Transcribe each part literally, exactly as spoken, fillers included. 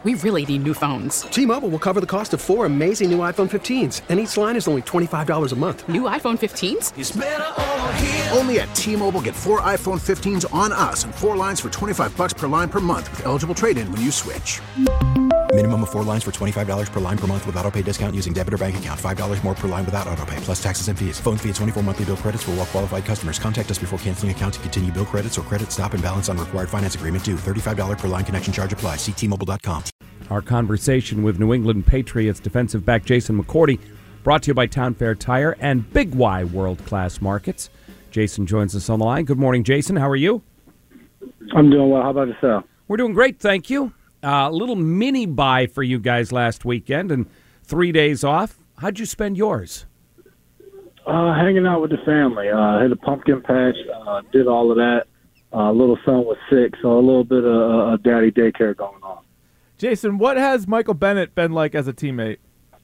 We really need new phones. T-Mobile will cover the cost of four amazing new iPhone fifteens, and each line is only twenty-five dollars a month. New iPhone fifteens? It's better over here. Only at T-Mobile, get four iPhone fifteens on us and four lines for twenty-five dollars per line per month with eligible trade-in when you switch. Minimum of four lines for twenty-five dollars per line per month with autopay discount using debit or bank account. five dollars more per line without autopay, plus taxes and fees. Phone fee at twenty-four monthly bill credits for well-qualified customers. Contact us before canceling account to continue bill credits or credit stop and balance on required finance agreement due. thirty-five dollars per line connection charge applies. See T Mobile dot com. Our conversation with New England Patriots defensive back Jason McCourty, brought to you by Town Fair Tire and Big Y World Class Markets. Jason joins us on the line. Good morning, Jason. How are you? I'm doing well. How about yourself? We're doing great, thank you. A uh, little mini bye for you guys last weekend and three days off. How'd you spend yours? Uh, hanging out with the family. Uh, hit a pumpkin patch, uh, did all of that. Uh, little son was sick, so a little bit of uh, daddy daycare going on. Jason, what has Michael Bennett been like as a teammate?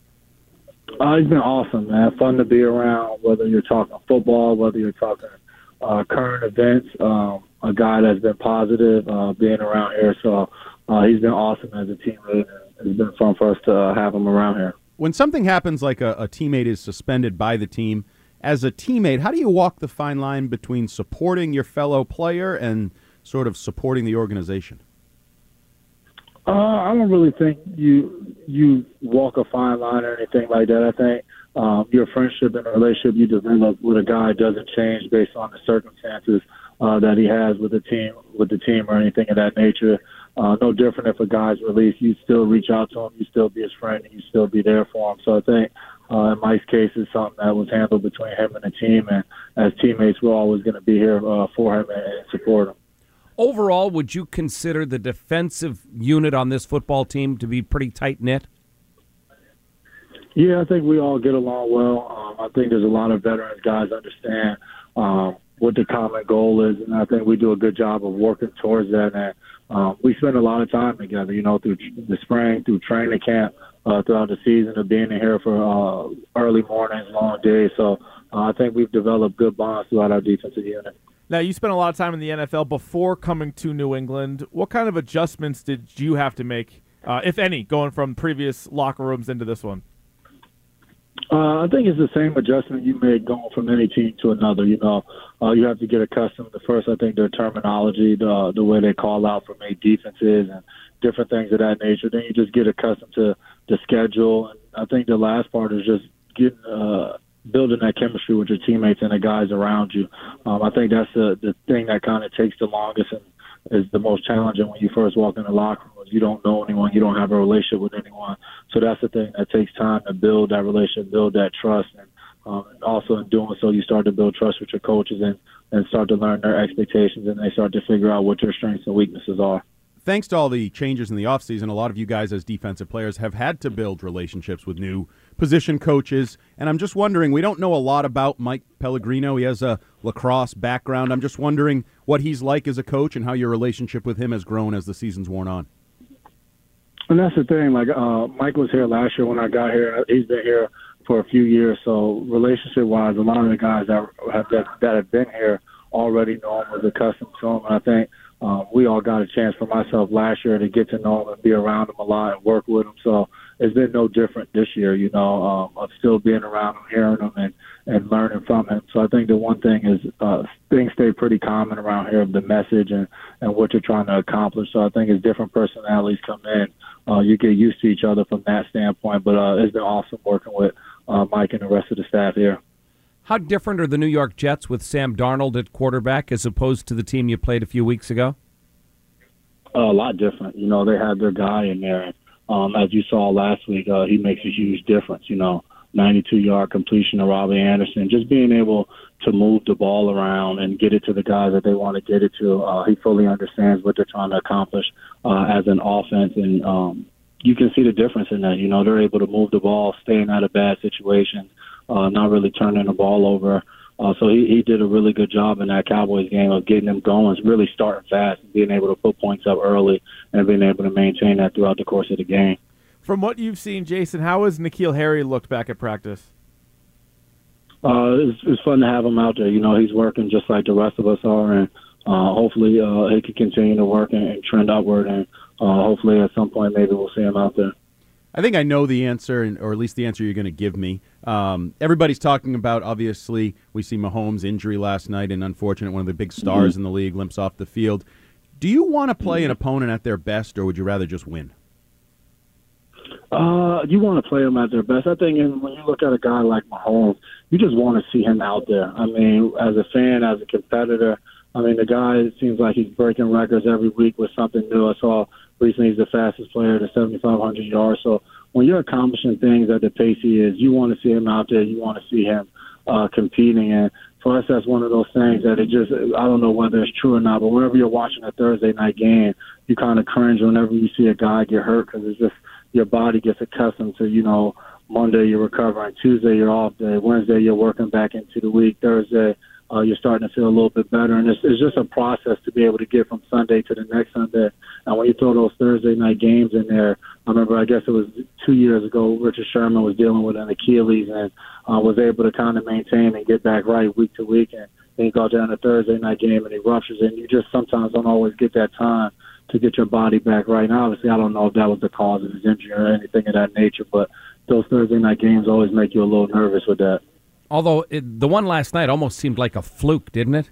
Uh, he's been awesome, man. Fun to be around, whether you're talking football, whether you're talking uh, current events. Um, a guy that's been positive uh, being around here, so uh, he's been awesome as a teammate. It's been fun for us to uh, have him around here. When something happens like a, a teammate is suspended by the team, as a teammate, how do you walk the fine line between supporting your fellow player and sort of supporting the organization? Uh, I don't really think you you walk a fine line or anything like that. I think um, your friendship and the relationship you develop with a guy doesn't change based on the circumstances uh, that he has with the team, with the team or anything of that nature. Uh, no different if a guy's released, you still reach out to him, you still be his friend, and you still be there for him. So I think uh, in Mike's case, it's something that was handled between him and the team, and as teammates, we're always going to be here uh, for him and support him. Overall, would you consider the defensive unit on this football team to be pretty tight-knit? Yeah, I think we all get along well. Um, I think there's a lot of veterans guys understand um, what the common goal is, and I think we do a good job of working towards that. And um, we spend a lot of time together, you know, through the spring, through training camp, uh, throughout the season, of being in here for uh, early mornings, long days. So uh, I think we've developed good bonds throughout our defensive unit. Now, you spent a lot of time in the N F L before coming to New England. What kind of adjustments did you have to make, uh, if any, going from previous locker rooms into this one? Uh, I think it's the same adjustment you make going from any team to another. You know, uh, you have to get accustomed to first, I think, their terminology, the the way they call out for made defenses and different things of that nature. Then you just get accustomed to the schedule. And I think the last part is just getting uh, – building that chemistry with your teammates and the guys around you. Um, I think that's the, the thing that kind of takes the longest and is the most challenging when you first walk in the locker room. You don't know anyone. You don't have a relationship with anyone. So that's the thing that takes time to build that relationship, build that trust. And um, also in doing so, you start to build trust with your coaches and, and start to learn their expectations, and they start to figure out what your strengths and weaknesses are. Thanks to all the changes in the offseason, a lot of you guys as defensive players have had to build relationships with new position coaches. And I'm just wondering, we don't know a lot about Mike Pellegrino. He has a lacrosse background. I'm just wondering what he's like as a coach and how your relationship with him has grown as the season's worn on. And that's the thing. Like uh, Mike was here last year when I got here. He's been here for a few years. So relationship-wise, a lot of the guys that have, that, that have been here already know him, was accustomed to him. And I think Um, we all got a chance for myself last year to get to know him and be around him a lot and work with him. So it's been no different this year, you know, um, of still being around him, hearing him, and, and learning from him. So I think the one thing is uh, things stay pretty common around here of the message and, and what you're trying to accomplish. So I think as different personalities come in, uh, you get used to each other from that standpoint. But uh, it's been awesome working with uh, Mike and the rest of the staff here. How different are the New York Jets with Sam Darnold at quarterback as opposed to the team you played a few weeks ago? Uh, a lot different. You know, they had their guy in there. Um, as you saw last week, uh, he makes a huge difference. You know, ninety-two-yard completion to Robbie Anderson. Just being able to move the ball around and get it to the guys that they want to get it to. Uh, he fully understands what they're trying to accomplish uh, as an offense, and um, you can see the difference in that. You know, they're able to move the ball, staying out of bad situations, uh, not really turning the ball over. Uh, so he, he did a really good job in that Cowboys game of getting them going, really starting fast and being able to put points up early and being able to maintain that throughout the course of the game. From what you've seen, Jason, how has N'Keal Harry looked back at practice? Uh, it's, it's fun to have him out there. You know, he's working just like the rest of us are, and uh, hopefully uh, he can continue to work and, and trend upward. And uh, hopefully at some point maybe we'll see him out there. I think I know the answer, or at least the answer you're going to give me. Um, everybody's talking about, obviously, we see Mahomes' injury last night, and unfortunate one of the big stars mm-hmm. in the league limps off the field. Do you want to play an opponent at their best, or would you rather just win? Uh, you want to play them at their best. I think and when you look at a guy like Mahomes, you just want to see him out there. I mean, as a fan, as a competitor, I mean, the guy, it seems like he's breaking records every week with something new. I saw recently he's the fastest player to seventy-five hundred yards. So when you're accomplishing things at the pace he is, you want to see him out there. You want to see him uh, competing. And for us, that's one of those things that it just, I don't know whether it's true or not, but whenever you're watching a Thursday night game, you kind of cringe whenever you see a guy get hurt because it's just your body gets accustomed to, you know, Monday you're recovering, Tuesday you're off day, Wednesday you're working back into the week, Thursday uh, you're starting to feel a little bit better. And it's, it's just a process to be able to get from Sunday to the next Sunday. And when you throw those Thursday night games in there, I remember, I guess it was two years ago, Richard Sherman was dealing with an Achilles and uh, was able to kind of maintain and get back right week to week. And then you go down to Thursday night game and he ruptures it. And you just sometimes don't always get that time to get your body back right. Now, obviously, I don't know if that was the cause of his injury or anything of that nature, but those Thursday night games always make you a little nervous with that. Although it, the one last night almost seemed like a fluke, didn't it?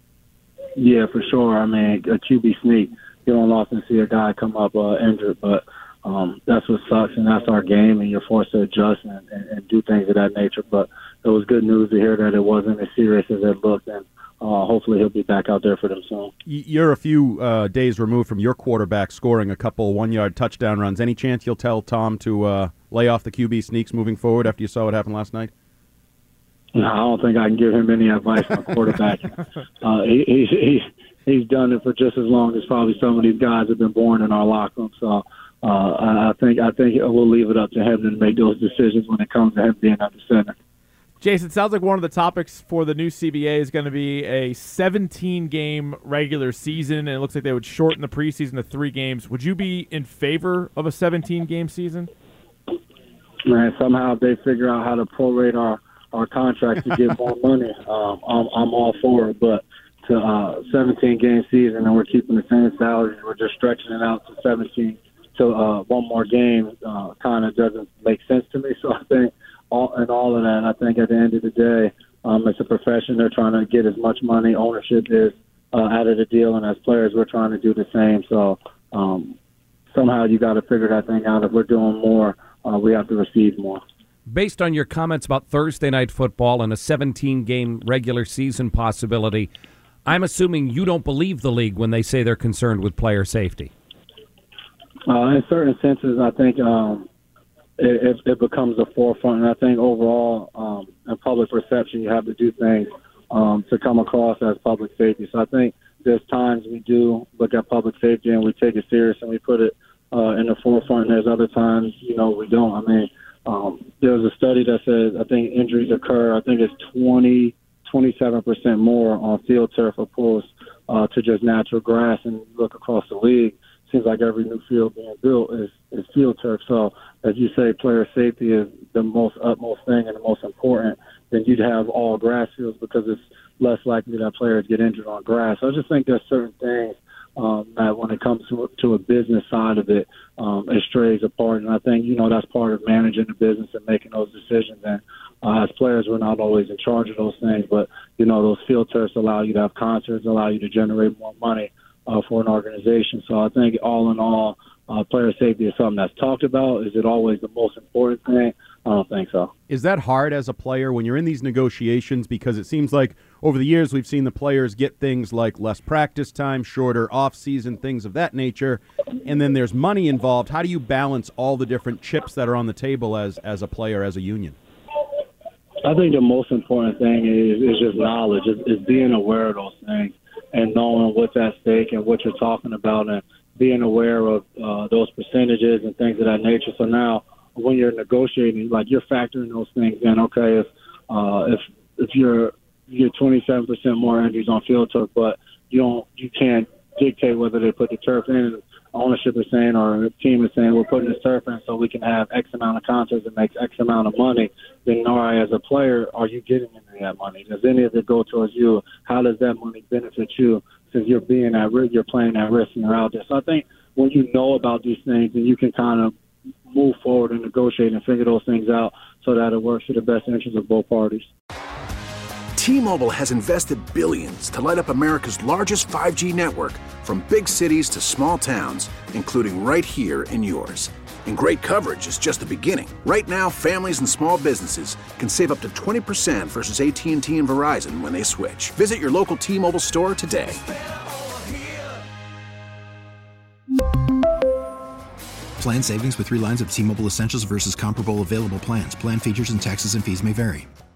Yeah, for sure. I mean, a Q B sneak. You don't often see a guy come up uh, injured, but um, that's what sucks, and that's our game, and you're forced to adjust and, and, and do things of that nature. But it was good news to hear that it wasn't as serious as it looked, and uh, hopefully he'll be back out there for them soon. You're a few uh, days removed from your quarterback scoring a couple one-yard touchdown runs. Any chance you'll tell Tom to uh, lay off the Q B sneaks moving forward after you saw what happened last night? No, I don't think I can give him any advice on quarterback. uh, he, he, he, he's done it for just as long as probably some of these guys have been born in our locker room. So uh, I think I think we'll leave it up to him to make those decisions when it comes to him being at the center. Jason, it sounds like one of the topics for the new C B A is going to be a seventeen-game regular season, and it looks like they would shorten the preseason to three games. Would you be in favor of a seventeen-game season? Man, somehow if they figure out how to prorate our our contracts to get more money, um, I'm, I'm all for it. But to uh, seventeen-game season, and we're keeping the same salaries, we're just stretching it out to seventeen to uh, one more game, uh, kind of doesn't make sense to me. So I think all and all of that, I think at the end of the day, um, it's a profession. They're trying to get as much money, ownership is uh, out of the deal, and as players, we're trying to do the same. So um, somehow you got to figure that thing out. If we're doing more, uh, we have to receive more. Based on your comments about Thursday night football and a seventeen-game regular season possibility, I'm assuming you don't believe the league when they say they're concerned with player safety. Uh, in certain senses, I think um, it, it becomes a forefront, and I think overall, um, in public perception, you have to do things um, to come across as public safety. So I think there's times we do look at public safety and we take it serious and we put it uh, in the forefront, and there's other times, you know, we don't. I mean, Um, there was a study that says I think injuries occur, I think it's twenty, twenty-seven percent more on field turf opposed uh, to just natural grass. And look across the league, seems like every new field being built is, is field turf. So as you say, player safety is the most utmost thing and the most important. Then you'd have all grass fields because it's less likely that players get injured on grass. So I just think there's certain things Um, that when it comes to, to a business side of it, um, it strays apart. And I think, you know, that's part of managing the business and making those decisions. And uh, as players, we're not always in charge of those things. But, you know, those field turfs allow you to have concerts, allow you to generate more money uh, for an organization. So I think all in all, uh, player safety is something that's talked about. Is it always the most important thing? I don't think so. Is that hard as a player when you're in these negotiations? Because it seems like over the years we've seen the players get things like less practice time, shorter off-season, things of that nature, and then there's money involved. How do you balance all the different chips that are on the table as, as a player, as a union? I think the most important thing is, is just knowledge, is, is being aware of those things and knowing what's at stake and what you're talking about and being aware of uh, those percentages and things of that nature. So now when you're negotiating, like you're factoring those things in. Okay, if uh, if if you're you're twenty-seven percent more injuries on field turf, but you don't you can't dictate whether they put the turf in. Ownership is saying, or the team is saying, we're putting this turf in so we can have X amount of concerts and make X amount of money. Then, all right, as a player, are you getting any of that money? Does any of it go towards you? How does that money benefit you? Since you're being at risk, you're playing at risk, and you're out there. So I think when you know about these things and you can kind of move forward and negotiate and figure those things out so that it works for the best interests of both parties. T-Mobile has invested billions to light up America's largest five G network, from big cities to small towns, including right here in yours. And great coverage is just the beginning. Right now, families and small businesses can save up to twenty percent versus A T and T and Verizon when they switch. Visit your local T-Mobile store today. Plan savings with three lines of T-Mobile Essentials versus comparable available plans. Plan features and taxes and fees may vary.